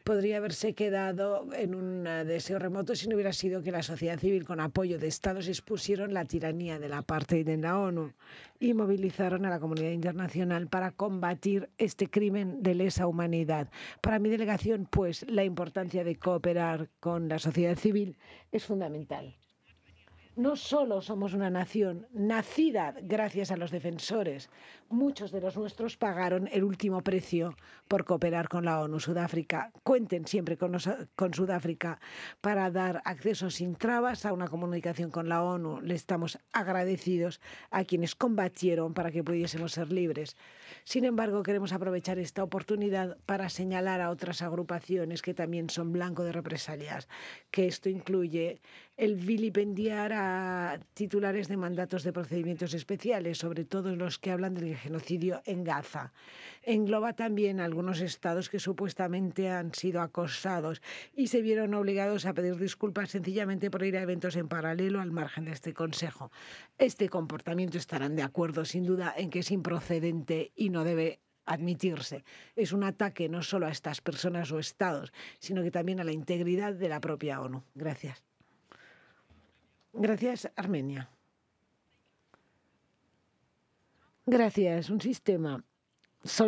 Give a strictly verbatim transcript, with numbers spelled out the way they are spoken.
podría haberse quedado en un eh, deseo remoto si no hubiera sido que la sociedad civil, con apoyo de Estados, expusieron la tiranía del apartheid en la ONU y movilizaron a la comunidad internacional para combatir este crimen de lesa humanidad. Para mi delegación, pues, la importancia de cooperar con la sociedad civil es fundamental. No solo somos una nación nacida gracias a los defensores, muchos de los nuestros pagaron el último precio por cooperar con la ONU. Sudáfrica, cuenten siempre con, nos, con Sudáfrica para dar acceso sin trabas a una comunicación con la ONU. Le estamos agradecidos a quienes combatieron para que pudiésemos ser libres. Sin embargo, queremos aprovechar esta oportunidad para señalar a otras agrupaciones que también son blanco de represalias, que esto incluye el vilipendiar a titulares de mandatos de procedimientos especiales, sobre todo los que hablan del genocidio en Gaza. Engloba también algunos estados que supuestamente han sido acosados y se vieron obligados a pedir disculpas sencillamente por ir a eventos en paralelo al margen de este Consejo. Este comportamiento estarán de acuerdo, sin duda, en que es improcedente y no debe admitirse. Es un ataque no solo a estas personas o estados, sino que también a la integridad de la propia ONU. Gracias. Gracias, Armenia. Gracias. Un sistema